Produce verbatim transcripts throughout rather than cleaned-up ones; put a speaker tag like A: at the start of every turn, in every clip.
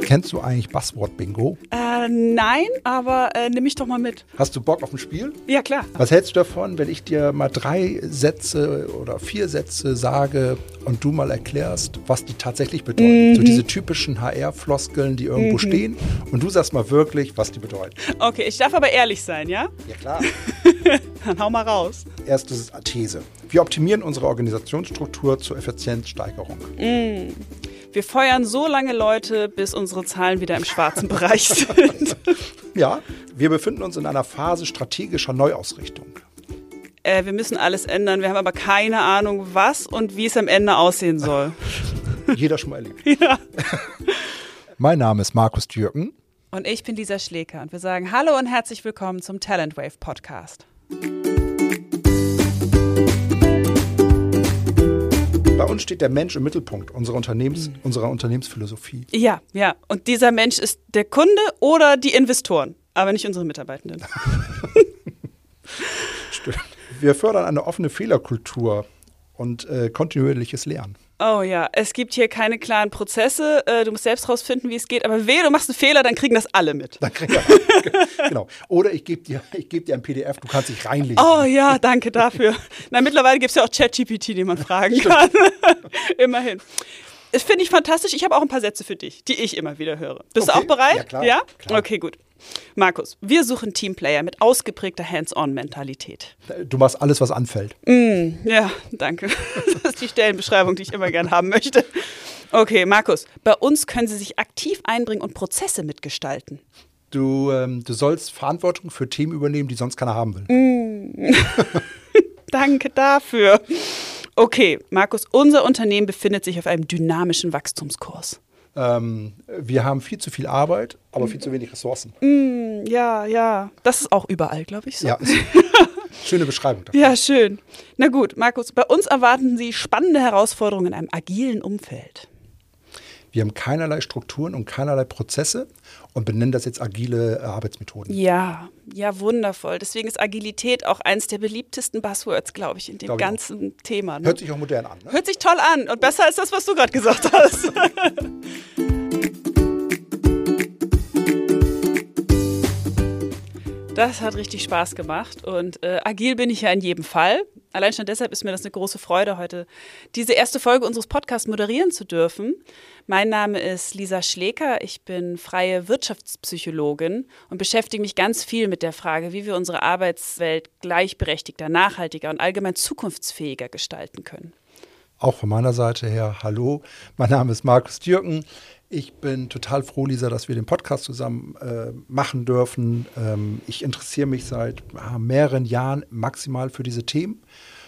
A: Kennst du eigentlich Buzzword-Bingo?
B: Äh, nein, aber äh, nimm mich doch mal mit.
A: Hast du Bock auf ein Spiel?
B: Ja, klar.
A: Was hältst du davon, wenn ich dir mal drei Sätze oder vier Sätze sage und du mal erklärst, was die tatsächlich bedeuten? Mhm. So diese typischen H R-Floskeln, die irgendwo mhm. stehen. Und du sagst mal wirklich, was die bedeuten.
B: Okay, ich darf aber ehrlich sein, ja?
A: Ja, klar.
B: Dann hau mal raus.
A: Erstes These. Wir optimieren unsere Organisationsstruktur zur Effizienzsteigerung.
B: Mm. Wir feuern so lange Leute, bis unsere Zahlen wieder im schwarzen Bereich sind.
A: Ja, wir befinden uns in einer Phase strategischer Neuausrichtung.
B: Äh, wir müssen alles ändern, wir haben aber keine Ahnung, was und wie es am Ende aussehen soll.
A: Jeder schon mal erlebt.
B: Ja.
A: Mein Name ist Markus Dürken.
B: Und ich bin Lisa Schleker und wir sagen Hallo und herzlich willkommen zum Talent Wave Podcast.
A: Bei uns steht der Mensch im Mittelpunkt unserer, Unternehmens, mhm. unserer Unternehmensphilosophie.
B: Ja, ja. Und dieser Mensch ist der Kunde oder die Investoren, aber nicht unsere Mitarbeitenden.
A: Stimmt. Wir fördern eine offene Fehlerkultur und äh, kontinuierliches Lernen.
B: Oh ja, es gibt hier keine klaren Prozesse. Äh, du musst selbst rausfinden, wie es geht. Aber wehe, du machst einen Fehler, dann kriegen das alle mit.
A: Dann kriegen wir alle. Genau. Oder ich gebe dir, ich geb dir ein P D F, du kannst dich reinlesen.
B: Oh ja, danke dafür. Na, mittlerweile gibt es ja auch ChatGPT, den man fragen kann. Immerhin. Das finde ich fantastisch. Ich habe auch ein paar Sätze für dich, die ich immer wieder höre. Bist
A: okay.
B: du auch bereit?
A: Ja, klar.
B: Ja?
A: Klar.
B: Okay, gut. Markus, wir suchen Teamplayer mit ausgeprägter Hands-on-Mentalität.
A: Du machst alles, was anfällt.
B: Mm, ja, danke. Das ist die Stellenbeschreibung, die ich immer gern haben möchte. Okay, Markus, bei uns können Sie sich aktiv einbringen und Prozesse mitgestalten.
A: Du, ähm, du sollst Verantwortung für Themen übernehmen, die sonst keiner haben will.
B: Mm. Danke dafür. Okay, Markus, unser Unternehmen befindet sich auf einem dynamischen Wachstumskurs.
A: Ähm, wir haben viel zu viel Arbeit, aber viel zu wenig Ressourcen.
B: Mm, ja, ja. Das ist auch überall, glaube ich, so.
A: Ja, schöne Beschreibung dafür.
B: Ja, schön. Na gut, Markus, bei uns erwarten Sie spannende Herausforderungen in einem agilen Umfeld.
A: Wir haben keinerlei Strukturen und keinerlei Prozesse und benennen das jetzt agile Arbeitsmethoden.
B: Ja, ja, wundervoll. Deswegen ist Agilität auch eines der beliebtesten Buzzwords, glaube ich, in dem
A: Glaub
B: ganzen
A: auch.
B: Thema. Ne?
A: Hört sich auch modern an. Ne?
B: Hört sich toll an und besser als das, was du gerade gesagt hast. Das hat richtig Spaß gemacht und äh, agil bin ich ja in jedem Fall. Allein schon deshalb ist mir das eine große Freude, heute diese erste Folge unseres Podcasts moderieren zu dürfen. Mein Name ist Lisa Schleker, ich bin freie Wirtschaftspsychologin und beschäftige mich ganz viel mit der Frage, wie wir unsere Arbeitswelt gleichberechtigter, nachhaltiger und allgemein zukunftsfähiger gestalten können.
A: Auch von meiner Seite her, hallo, mein Name ist Markus Dürken. Ich bin total froh, Lisa, dass wir den Podcast zusammen äh, machen dürfen. Ähm, ich interessiere mich seit äh, mehreren Jahren maximal für diese Themen.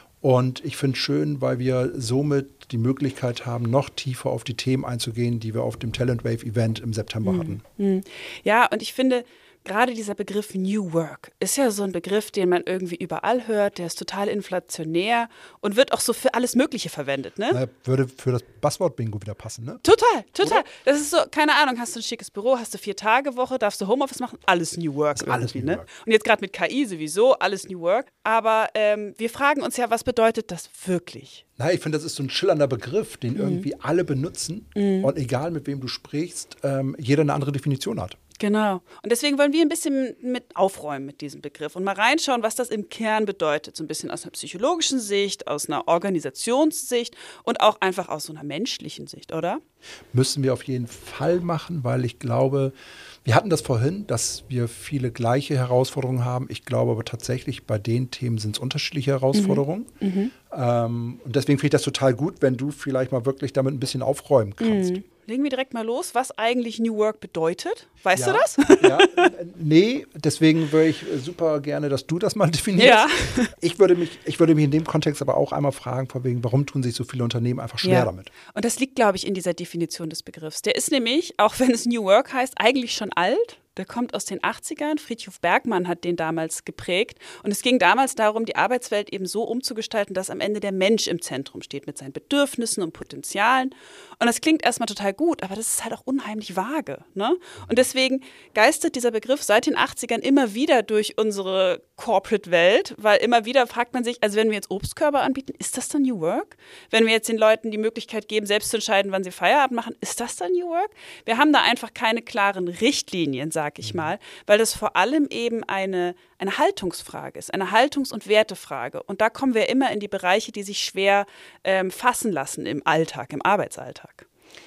A: Und ich finde es schön, weil wir somit die Möglichkeit haben, noch tiefer auf die Themen einzugehen, die wir auf dem Talent Wave Event im September mhm. hatten.
B: Ja, und ich finde, gerade dieser Begriff New Work ist ja so ein Begriff, den man irgendwie überall hört, der ist total inflationär und wird auch so für alles Mögliche verwendet, ne?
A: Na, würde für das Buzzword-Bingo wieder passen, ne?
B: Total, total.
A: Oder?
B: Das ist so, keine Ahnung, hast du ein schickes Büro, hast du vier Tage Woche, darfst du Homeoffice machen, alles New Work.
A: Alles New
B: ne?
A: Work.
B: Und jetzt gerade mit K I sowieso, alles New Work. Aber ähm, wir fragen uns ja, was bedeutet das wirklich?
A: Na, ich finde, das ist so ein schillernder Begriff, den mhm. irgendwie alle benutzen mhm. und egal mit wem du sprichst, ähm, jeder eine andere Definition hat.
B: Genau. Und deswegen wollen wir ein bisschen mit aufräumen mit diesem Begriff und mal reinschauen, was das im Kern bedeutet. So ein bisschen aus einer psychologischen Sicht, aus einer Organisationssicht und auch einfach aus so einer menschlichen Sicht, oder?
A: Müssen wir auf jeden Fall machen, weil ich glaube, wir hatten das vorhin, dass wir viele gleiche Herausforderungen haben. Ich glaube aber tatsächlich, bei den Themen sind es unterschiedliche Herausforderungen. Mhm. Ähm, und deswegen finde ich das total gut, wenn du vielleicht mal wirklich damit ein bisschen aufräumen kannst.
B: Mhm. Legen wir direkt mal los, was eigentlich New Work bedeutet. Weißt
A: ja,
B: du das?
A: Ja, nee, deswegen würde ich super gerne, dass du das mal definierst.
B: Ja.
A: Ich würde mich, ich würde mich in dem Kontext aber auch einmal fragen, von wegen, warum tun sich so viele Unternehmen einfach schwer
B: ja.
A: damit?
B: Und das liegt, glaube ich, in dieser Definition des Begriffs. Der ist nämlich, auch wenn es New Work heißt, eigentlich schon alt. Der kommt aus den achtzigern. Friedrich Bergmann hat den damals geprägt. Und es ging damals darum, die Arbeitswelt eben so umzugestalten, dass am Ende der Mensch im Zentrum steht mit seinen Bedürfnissen und Potenzialen. Und das klingt erstmal total gut, aber das ist halt auch unheimlich vage. Ne? Und deswegen geistert dieser Begriff seit den achtzigern immer wieder durch unsere Corporate-Welt, weil immer wieder fragt man sich, also wenn wir jetzt Obstkörbe anbieten, ist das dann New Work? Wenn wir jetzt den Leuten die Möglichkeit geben, selbst zu entscheiden, wann sie Feierabend machen, ist das dann New Work? Wir haben da einfach keine klaren Richtlinien, sag ich mal, weil das vor allem eben eine, eine Haltungsfrage ist, eine Haltungs- und Wertefrage. Und da kommen wir immer in die Bereiche, die sich schwer ähm, fassen lassen im Alltag, im Arbeitsalltag.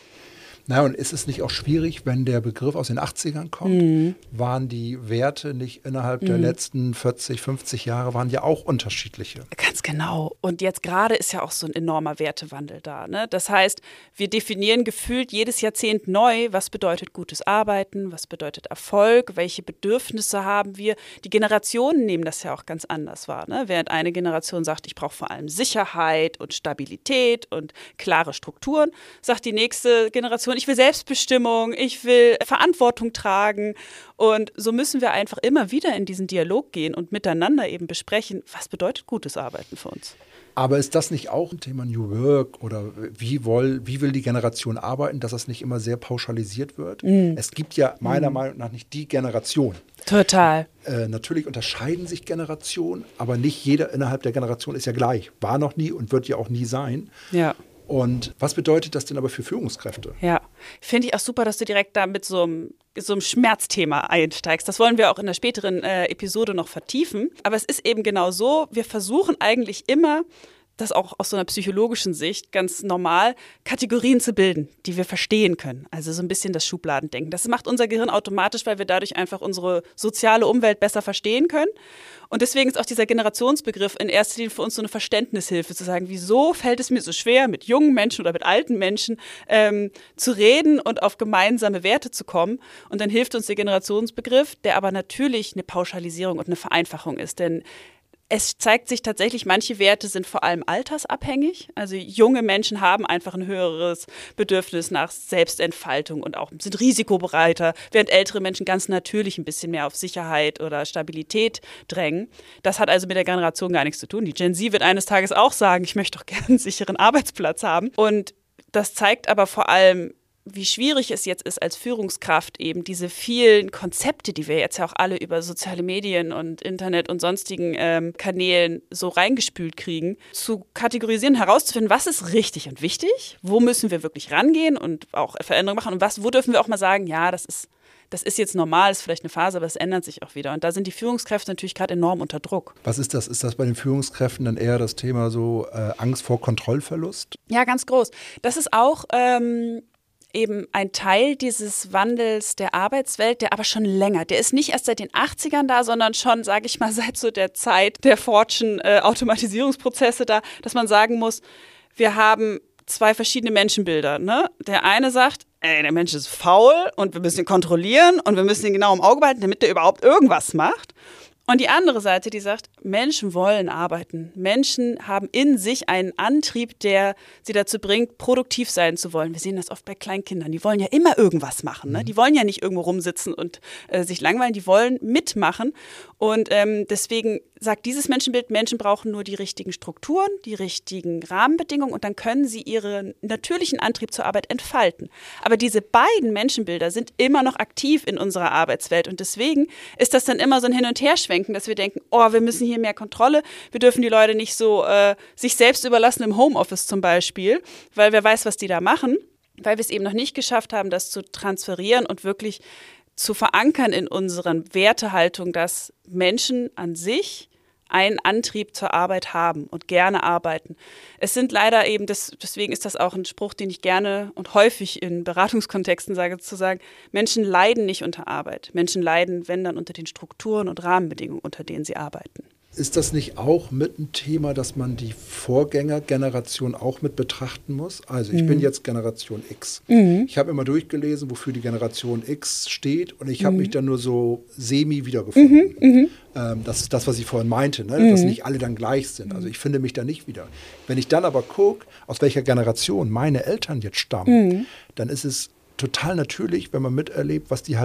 A: Na, und ist es nicht auch schwierig, wenn der Begriff aus den achtzigern kommt? Mhm. Waren die Werte nicht innerhalb mhm. der letzten vierzig, fünfzig Jahre, waren ja auch unterschiedliche?
B: Ganz genau. Und jetzt gerade ist ja auch so ein enormer Wertewandel da. Ne? Das heißt, wir definieren gefühlt jedes Jahrzehnt neu, was bedeutet gutes Arbeiten, was bedeutet Erfolg, welche Bedürfnisse haben wir. Die Generationen nehmen das ja auch ganz anders wahr. Ne? Während eine Generation sagt, ich brauche vor allem Sicherheit und Stabilität und klare Strukturen, sagt die nächste Generation, ich will Selbstbestimmung, ich will Verantwortung tragen. Und so müssen wir einfach immer wieder in diesen Dialog gehen und miteinander eben besprechen, was bedeutet gutes Arbeiten für uns.
A: Aber ist das nicht auch ein Thema New Work oder wie, woll, wie will die Generation arbeiten, dass das nicht immer sehr pauschalisiert wird? Mm. Es gibt ja meiner mm. Meinung nach nicht die Generation.
B: Total.
A: Äh, natürlich unterscheiden sich Generationen, aber nicht jeder innerhalb der Generation ist ja gleich. War noch nie und wird ja auch nie sein.
B: Ja.
A: Und was bedeutet das denn aber für Führungskräfte?
B: Ja, finde ich auch super, dass du direkt da mit so einem, so einem Schmerzthema einsteigst. Das wollen wir auch in der späteren äh, Episode noch vertiefen. Aber es ist eben genau so, wir versuchen eigentlich immer, das auch aus so einer psychologischen Sicht ganz normal, Kategorien zu bilden, die wir verstehen können. Also so ein bisschen das Schubladendenken. Das macht unser Gehirn automatisch, weil wir dadurch einfach unsere soziale Umwelt besser verstehen können. Und deswegen ist auch dieser Generationsbegriff in erster Linie für uns so eine Verständnishilfe, zu sagen, wieso fällt es mir so schwer, mit jungen Menschen oder mit alten Menschen ähm, zu reden und auf gemeinsame Werte zu kommen. Und dann hilft uns der Generationsbegriff, der aber natürlich eine Pauschalisierung und eine Vereinfachung ist. Denn es zeigt sich tatsächlich, manche Werte sind vor allem altersabhängig. Also junge Menschen haben einfach ein höheres Bedürfnis nach Selbstentfaltung und auch sind risikobereiter, während ältere Menschen ganz natürlich ein bisschen mehr auf Sicherheit oder Stabilität drängen. Das hat also mit der Generation gar nichts zu tun. Die Gen Z wird eines Tages auch sagen, ich möchte doch gerne einen sicheren Arbeitsplatz haben. Und das zeigt aber vor allem, wie schwierig es jetzt ist als Führungskraft eben diese vielen Konzepte, die wir jetzt ja auch alle über soziale Medien und Internet und sonstigen ähm, Kanälen so reingespült kriegen, zu kategorisieren, herauszufinden, was ist richtig und wichtig, wo müssen wir wirklich rangehen und auch Veränderungen machen und was, wo dürfen wir auch mal sagen, ja, das ist, das ist jetzt normal, ist vielleicht eine Phase, aber es ändert sich auch wieder. Und da sind die Führungskräfte natürlich gerade enorm unter Druck.
A: Was ist das? Ist das bei den Führungskräften dann eher das Thema so äh, Angst vor Kontrollverlust?
B: Ja, ganz groß. Das ist auch ähm, eben ein Teil dieses Wandels der Arbeitswelt, der aber schon länger, der ist nicht erst seit den achtzigern da, sondern schon, sage ich mal, seit so der Zeit der Fordschen äh, Automatisierungsprozesse da, dass man sagen muss, wir haben zwei verschiedene Menschenbilder. Ne? Der eine sagt, ey, der Mensch ist faul und wir müssen ihn kontrollieren und wir müssen ihn genau im Auge behalten, damit er überhaupt irgendwas macht. Und die andere Seite, die sagt, Menschen wollen arbeiten. Menschen haben in sich einen Antrieb, der sie dazu bringt, produktiv sein zu wollen. Wir sehen das oft bei Kleinkindern. Die wollen ja immer irgendwas machen. Ne? Die wollen ja nicht irgendwo rumsitzen und äh, sich langweilen. Die wollen mitmachen. Und ähm, deswegen sagt dieses Menschenbild, Menschen brauchen nur die richtigen Strukturen, die richtigen Rahmenbedingungen und dann können sie ihren natürlichen Antrieb zur Arbeit entfalten. Aber diese beiden Menschenbilder sind immer noch aktiv in unserer Arbeitswelt und deswegen ist das dann immer so ein Hin- und Herschwenken, dass wir denken, oh, wir müssen hier mehr Kontrolle, wir dürfen die Leute nicht so äh, sich selbst überlassen im Homeoffice zum Beispiel, weil wer weiß, was die da machen, weil wir es eben noch nicht geschafft haben, das zu transferieren und wirklich zu verankern in unseren Wertehaltung, dass Menschen an sich einen Antrieb zur Arbeit haben und gerne arbeiten. Es sind leider eben, das, deswegen ist das auch ein Spruch, den ich gerne und häufig in Beratungskontexten sage, zu sagen, Menschen leiden nicht unter Arbeit. Menschen leiden, wenn dann unter den Strukturen und Rahmenbedingungen, unter denen sie arbeiten.
A: Ist das nicht auch mit ein Thema, dass man die Vorgängergeneration auch mit betrachten muss? Also ich mhm. bin jetzt Generation X. Mhm. Ich habe immer durchgelesen, wofür die Generation X steht und ich habe mhm. mich dann nur so semi wiedergefunden. Mhm. Ähm, das ist das, was ich vorhin meinte, ne? Mhm. Dass nicht alle dann gleich sind. Also ich finde mich da nicht wieder. Wenn ich dann aber gucke, aus welcher Generation meine Eltern jetzt stammen, mhm. dann ist es total natürlich, wenn man miterlebt, was die halt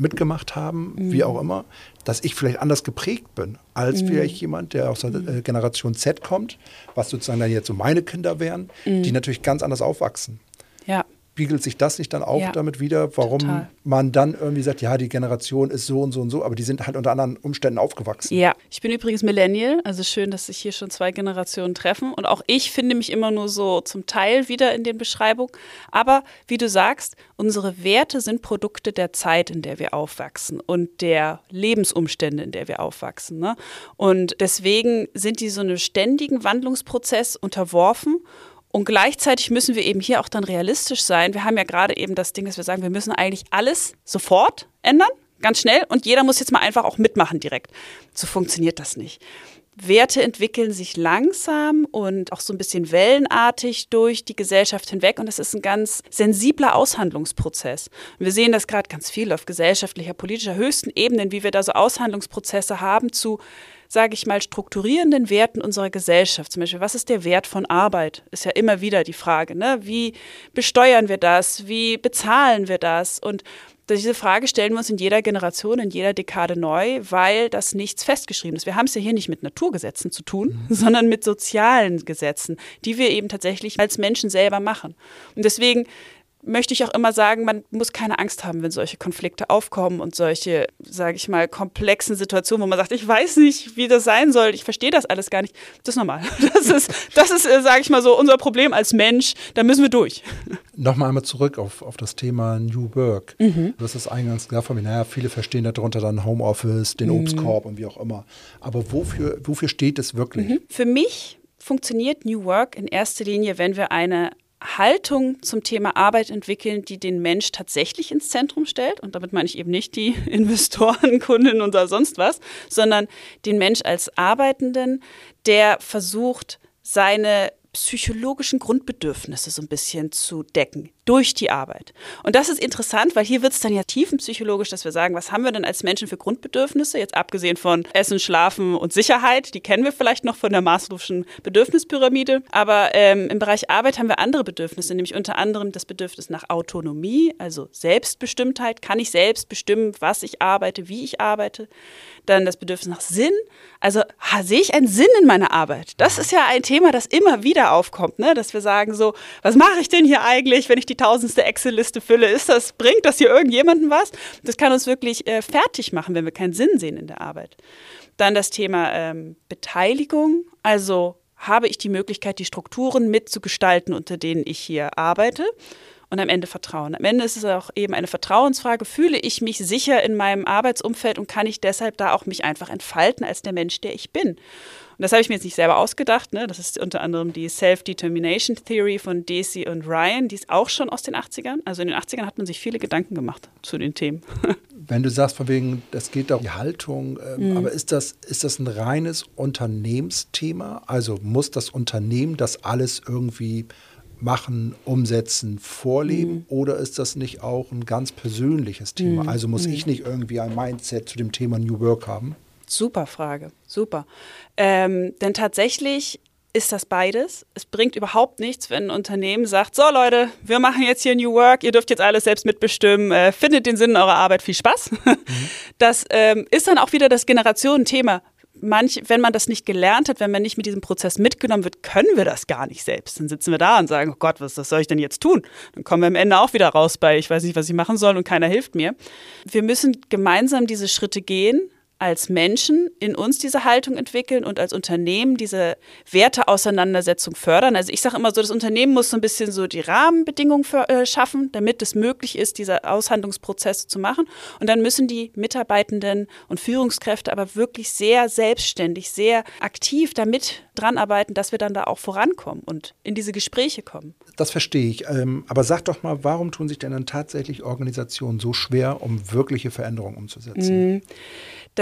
A: mitgemacht haben, mhm. wie auch immer, dass ich vielleicht anders geprägt bin, als mhm. vielleicht jemand, der aus der äh, Generation Z kommt, was sozusagen dann jetzt so meine Kinder wären, mhm. die natürlich ganz anders aufwachsen.
B: Ja.
A: Spiegelt sich das nicht dann auch
B: ja,
A: damit wieder, warum
B: total.
A: man dann irgendwie sagt, ja, die Generation ist so und so und so, aber die sind halt unter anderen Umständen aufgewachsen.
B: Ja, ich bin übrigens Millennial, also schön, dass sich hier schon zwei Generationen treffen und auch ich finde mich immer nur so zum Teil wieder in den Beschreibungen, aber wie du sagst, unsere Werte sind Produkte der Zeit, in der wir aufwachsen und der Lebensumstände, in der wir aufwachsen, ne? Und deswegen sind die so einem ständigen Wandlungsprozess unterworfen. Und gleichzeitig müssen wir eben hier auch dann realistisch sein. Wir haben ja gerade eben das Ding, dass wir sagen, wir müssen eigentlich alles sofort ändern, ganz schnell. Und jeder muss jetzt mal einfach auch mitmachen direkt. So funktioniert das nicht. Werte entwickeln sich langsam und auch so ein bisschen wellenartig durch die Gesellschaft hinweg. Und das ist ein ganz sensibler Aushandlungsprozess. Und wir sehen das gerade ganz viel auf gesellschaftlicher, politischer, höchsten Ebenen, wie wir da so Aushandlungsprozesse haben zu, sage ich mal, strukturierenden Werten unserer Gesellschaft. Zum Beispiel, was ist der Wert von Arbeit? Ist ja immer wieder die Frage, ne? Wie besteuern wir das? Wie bezahlen wir das? Und diese Frage stellen wir uns in jeder Generation, in jeder Dekade neu, weil das nichts festgeschrieben ist. Wir haben es ja hier nicht mit Naturgesetzen zu tun, mhm. sondern mit sozialen Gesetzen, die wir eben tatsächlich als Menschen selber machen. Und deswegen möchte ich auch immer sagen, man muss keine Angst haben, wenn solche Konflikte aufkommen und solche, sage ich mal, komplexen Situationen, wo man sagt, ich weiß nicht, wie das sein soll, ich verstehe das alles gar nicht. Das ist normal. Das ist, das ist, sage ich mal so, unser Problem als Mensch, da müssen wir durch.
A: Nochmal einmal zurück auf, auf das Thema New Work. Mhm. Du hast das eingangs gesagt von mir, naja, viele verstehen darunter dann Homeoffice, den mhm. Obstkorb und wie auch immer. Aber wofür, wofür steht es wirklich?
B: Mhm. Für mich funktioniert New Work in erster Linie, wenn wir eine Haltung zum Thema Arbeit entwickeln, die den Mensch tatsächlich ins Zentrum stellt. Und damit meine ich eben nicht die Investoren, Kunden oder sonst was, sondern den Mensch als Arbeitenden, der versucht, seine psychologischen Grundbedürfnisse so ein bisschen zu decken durch die Arbeit. Und das ist interessant, weil hier wird es dann ja tiefenpsychologisch, dass wir sagen, was haben wir denn als Menschen für Grundbedürfnisse, jetzt abgesehen von Essen, Schlafen und Sicherheit, die kennen wir vielleicht noch von der Maslow'schen Bedürfnispyramide, aber ähm, im Bereich Arbeit haben wir andere Bedürfnisse, nämlich unter anderem das Bedürfnis nach Autonomie, also Selbstbestimmtheit, kann ich selbst bestimmen, was ich arbeite, wie ich arbeite, dann das Bedürfnis nach Sinn, also ha, sehe ich einen Sinn in meiner Arbeit? Das ist ja ein Thema, das immer wieder aufkommt, ne? Dass wir sagen so, was mache ich denn hier eigentlich, wenn ich die tausendste Excel-Liste fülle? Ist das, bringt das hier irgendjemandem was? Das kann uns wirklich äh, fertig machen, wenn wir keinen Sinn sehen in der Arbeit. Dann das Thema ähm, Beteiligung, also habe ich die Möglichkeit, die Strukturen mitzugestalten, unter denen ich hier arbeite. Und am Ende Vertrauen. Am Ende ist es auch eben eine Vertrauensfrage. Fühle ich mich sicher in meinem Arbeitsumfeld und kann ich deshalb da auch mich einfach entfalten als der Mensch, der ich bin? Und das habe ich mir jetzt nicht selber ausgedacht, ne? Das ist unter anderem die Self-Determination Theory von Deci und Ryan. Die ist auch schon aus den achtzigern. Also in den achtzigern hat man sich viele Gedanken gemacht zu den Themen.
A: Wenn du sagst, von wegen, das geht um die Haltung, ähm, mhm. aber ist das, ist das ein reines Unternehmensthema? Also muss das Unternehmen das alles irgendwie machen, umsetzen, vorleben? Mhm. Oder ist das nicht auch ein ganz persönliches Thema? Mhm. Also muss mhm. ich nicht irgendwie ein Mindset zu dem Thema New Work haben?
B: Super Frage, super. Ähm, denn tatsächlich ist das beides. Es bringt überhaupt nichts, wenn ein Unternehmen sagt, so Leute, wir machen jetzt hier New Work, ihr dürft jetzt alles selbst mitbestimmen, äh, findet den Sinn in eurer Arbeit, viel Spaß. Mhm. Das ähm, ist dann auch wieder das Generationenthema. Manch, wenn man das nicht gelernt hat, wenn man nicht mit diesem Prozess mitgenommen wird, können wir das gar nicht selbst. Dann sitzen wir da und sagen, oh Gott, was, was soll ich denn jetzt tun? Dann kommen wir am Ende auch wieder raus bei, ich weiß nicht, was ich machen soll und keiner hilft mir. Wir müssen gemeinsam diese Schritte gehen, als Menschen in uns diese Haltung entwickeln und als Unternehmen diese Werteauseinandersetzung fördern. Also ich sage immer so, das Unternehmen muss so ein bisschen so die Rahmenbedingungen für, äh, schaffen, damit es möglich ist, diese Aushandlungsprozesse zu machen. Und dann müssen die Mitarbeitenden und Führungskräfte aber wirklich sehr selbstständig, sehr aktiv damit dran arbeiten, dass wir dann da auch vorankommen und in diese Gespräche kommen.
A: Das verstehe ich. Ähm, aber sag doch mal, warum tun sich denn dann tatsächlich Organisationen so schwer, um wirkliche Veränderungen umzusetzen?
B: Das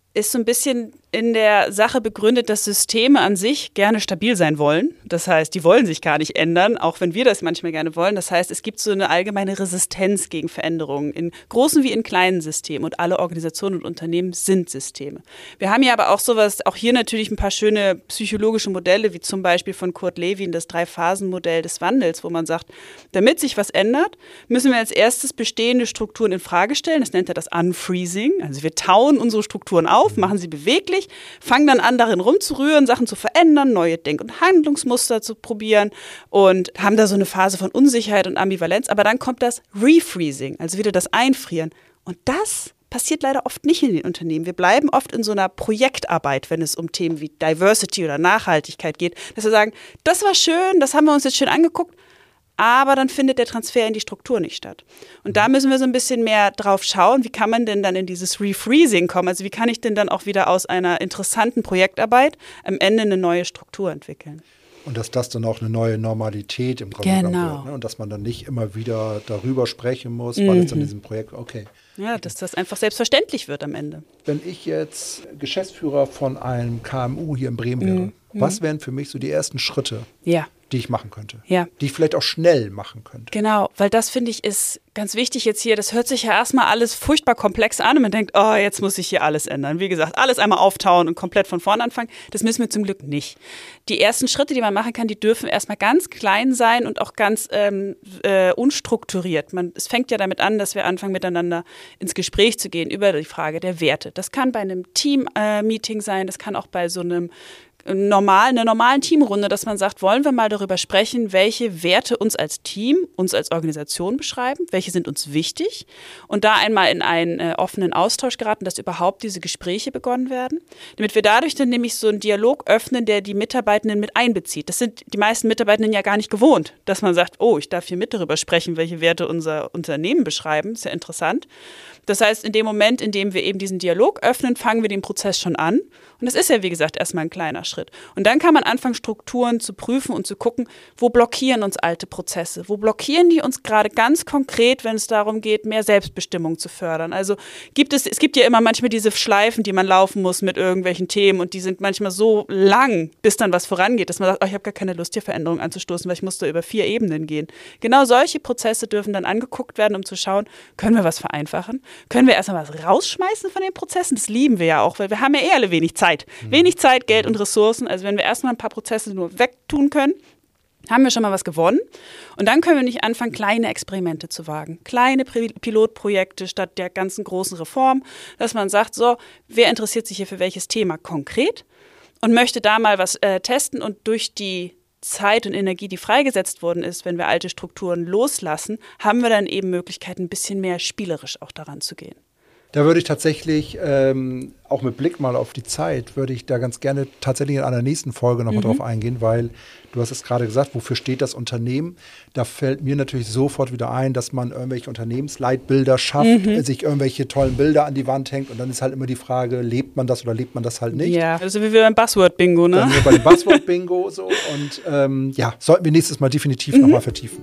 B: ist so ein bisschen in der Sache begründet, dass Systeme an sich gerne stabil sein wollen. Das heißt, die wollen sich gar nicht ändern, auch wenn wir das manchmal gerne wollen. Das heißt, es gibt so eine allgemeine Resistenz gegen Veränderungen in großen wie in kleinen Systemen. Und alle Organisationen und Unternehmen sind Systeme. Wir haben ja aber auch sowas, auch hier natürlich ein paar schöne psychologische Modelle, wie zum Beispiel von Kurt Lewin, das Drei-Phasen-Modell des Wandels, wo man sagt, damit sich was ändert, müssen wir als erstes bestehende Strukturen in Frage stellen. Das nennt er das Unfreezing. Also wir tauen unsere Strukturen auf, machen sie beweglich, fangen dann an, darin rumzurühren, Sachen zu verändern, neue Denk- und Handlungsmuster zu probieren und haben da so eine Phase von Unsicherheit und Ambivalenz. Aber dann kommt das Refreezing, also wieder das Einfrieren. Und das passiert leider oft nicht in den Unternehmen. Wir bleiben oft in so einer Projektarbeit, wenn es um Themen wie Diversity oder Nachhaltigkeit geht, dass wir sagen, das war schön, das haben wir uns jetzt schön angeguckt, aber dann findet der Transfer in die Struktur nicht statt. Und da müssen wir so ein bisschen mehr drauf schauen, wie kann man denn dann in dieses Refreezing kommen? Also wie kann ich denn dann auch wieder aus einer interessanten Projektarbeit am Ende eine neue Struktur entwickeln?
A: Und dass das dann auch eine neue Normalität im Grunde
B: genau.
A: wird. Ne? Und dass man dann nicht immer wieder darüber sprechen muss, weil mhm. es dann in diesem Projekt, okay.
B: Ja, dass das einfach selbstverständlich wird am Ende.
A: Wenn ich jetzt Geschäftsführer von einem K M U hier in Bremen wäre, mhm. was wären für mich so die ersten Schritte? Ja. Die ich machen könnte,
B: ja.
A: die ich vielleicht auch schnell machen könnte.
B: Genau, weil das finde ich ist ganz wichtig jetzt hier, das hört sich ja erstmal alles furchtbar komplex an und man denkt, oh, jetzt muss sich hier alles ändern. Wie gesagt, alles einmal auftauen und komplett von vorn anfangen, das müssen wir zum Glück nicht. Die ersten Schritte, die man machen kann, die dürfen erstmal ganz klein sein und auch ganz ähm, äh, unstrukturiert. Man, es fängt ja damit an, dass wir anfangen, miteinander ins Gespräch zu gehen über die Frage der Werte. Das kann bei einem Team-Meeting äh, sein, das kann auch bei so einem normal, einer normalen Teamrunde, dass man sagt, wollen wir mal darüber sprechen, welche Werte uns als Team, uns als Organisation beschreiben, welche sind uns wichtig und da einmal in einen äh, offenen Austausch geraten, dass überhaupt diese Gespräche begonnen werden, damit wir dadurch dann nämlich so einen Dialog öffnen, der die Mitarbeitenden mit einbezieht. Das sind die meisten Mitarbeitenden ja gar nicht gewohnt, dass man sagt, oh, ich darf hier mit darüber sprechen, welche Werte unser Unternehmen beschreiben, ist ja interessant. Das heißt, in dem Moment, in dem wir eben diesen Dialog öffnen, fangen wir den Prozess schon an. Und das ist ja, wie gesagt, erstmal ein kleiner Schritt. Und dann kann man anfangen, Strukturen zu prüfen und zu gucken, wo blockieren uns alte Prozesse? Wo blockieren die uns gerade ganz konkret, wenn es darum geht, mehr Selbstbestimmung zu fördern? Also gibt es, es gibt ja immer manchmal diese Schleifen, die man laufen muss mit irgendwelchen Themen und die sind manchmal so lang, bis dann was vorangeht, dass man sagt, oh, ich habe gar keine Lust, hier Veränderungen anzustoßen, weil ich muss da über vier Ebenen gehen. Genau solche Prozesse dürfen dann angeguckt werden, um zu schauen, können wir was vereinfachen? Können wir erstmal was rausschmeißen von den Prozessen? Das lieben wir ja auch, weil wir haben ja eh alle wenig Zeit. Mhm. Wenig Zeit, Geld und Ressourcen. Also wenn wir erstmal ein paar Prozesse nur wegtun können, haben wir schon mal was gewonnen. Und dann können wir nicht anfangen, kleine Experimente zu wagen. Kleine Pilotprojekte statt der ganzen großen Reform, dass man sagt, so, wer interessiert sich hier für welches Thema konkret und möchte da mal was äh, testen und durch die Zeit und Energie, die freigesetzt worden ist, wenn wir alte Strukturen loslassen, haben wir dann eben Möglichkeiten, ein bisschen mehr spielerisch auch daran zu gehen.
A: Da würde ich tatsächlich, ähm, auch mit Blick mal auf die Zeit, würde ich da ganz gerne tatsächlich in einer nächsten Folge nochmal mhm. drauf eingehen, weil du hast es gerade gesagt, wofür steht das Unternehmen? Da fällt mir natürlich sofort wieder ein, dass man irgendwelche Unternehmensleitbilder schafft, mhm. sich irgendwelche tollen Bilder an die Wand hängt und dann ist halt immer die Frage, lebt man das oder lebt man das halt nicht?
B: Ja, also wie wir beim Buzzword-Bingo, ne?
A: Dann sind wir bei dem Buzzword-Bingo so und ähm, ja, sollten wir nächstes Mal definitiv mhm. nochmal vertiefen.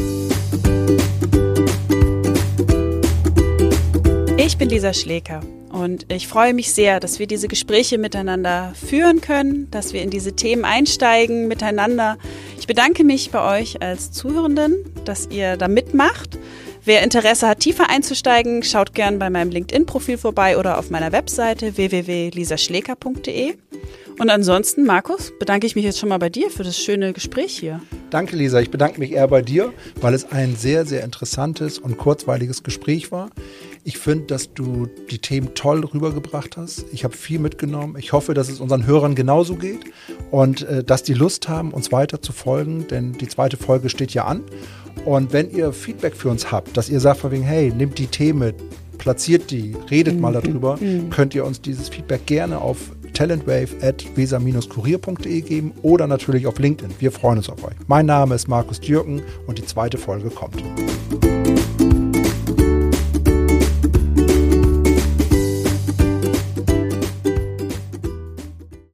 B: Ich bin Lisa Schleker und ich freue mich sehr, dass wir diese Gespräche miteinander führen können, dass wir in diese Themen einsteigen miteinander. Ich bedanke mich bei euch als Zuhörenden, dass ihr da mitmacht. Wer Interesse hat, tiefer einzusteigen, schaut gern bei meinem LinkedIn-Profil vorbei oder auf meiner Webseite w w w punkt lisa schleker punkt d e. Und ansonsten, Markus, bedanke ich mich jetzt schon mal bei dir für das schöne Gespräch hier.
A: Danke, Lisa. Ich bedanke mich eher bei dir, weil es ein sehr, sehr interessantes und kurzweiliges Gespräch war. Ich finde, dass du die Themen toll rübergebracht hast. Ich habe viel mitgenommen. Ich hoffe, dass es unseren Hörern genauso geht und äh, dass die Lust haben, uns weiter zu folgen, denn die zweite Folge steht ja an. Und wenn ihr Feedback für uns habt, dass ihr sagt von wegen, hey, nehmt die Themen, platziert die, redet mhm. mal darüber, mhm. könnt ihr uns dieses Feedback gerne auf talentwave at weser Bindestrich kurier punkt d e geben oder natürlich auf LinkedIn. Wir freuen uns auf euch. Mein Name ist Markus Dürken und die zweite Folge kommt.